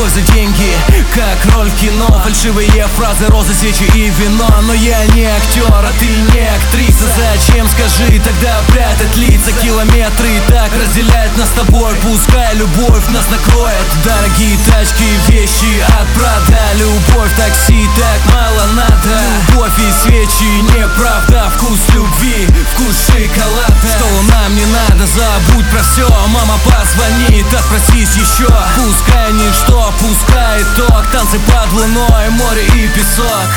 любовь за деньги, как роль в кино. Фальшивые фразы, розы, свечи и вино. Но я не актер, а ты не актриса. Зачем, скажи, тогда прятать лица? Километры и так разделяют нас с тобой. Пускай любовь нас накроет. Дорогие тачки, вещи от Прада. Любовь, такси, так мало надо. Любовь и свечи, неправда. Вкус любви, вкус шоколада. Что нам не надо, забудь про все. Мама позвонит, отпросись еще. Пускай ничто, пускай итог. Танцы под луной, море и песок.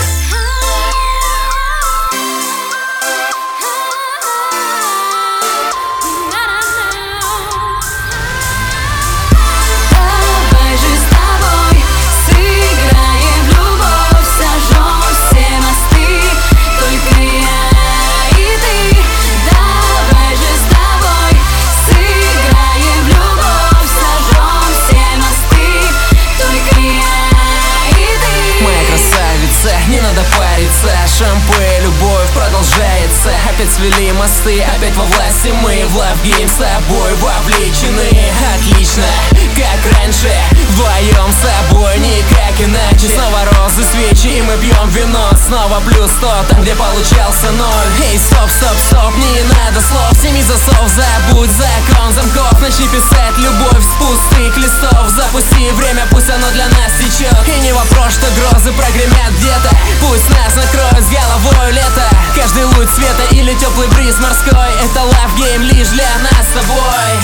Не надо париться, шампунь, любовь продолжается. Опять свели мосты, опять во власти мы. В лавгейм с тобой вовлечены. Отлично, как раньше, вдвоем с собой, никак иначе. Снова розы, свечи и мы пьем вино. Снова плюс 100, там где получался ноль. Эй, стоп, стоп, стоп, не надо слов. Сними засов, забудь закон замков. Начни писать любовь с пустых листов. Запусти время, пусть оно для нас течет. И не вопрос, что грозы прогремят где-то. Пусть нас накроет с головой лето. Каждый луч света или теплый бриз морской. Это лавгейм лишь для нас с тобой.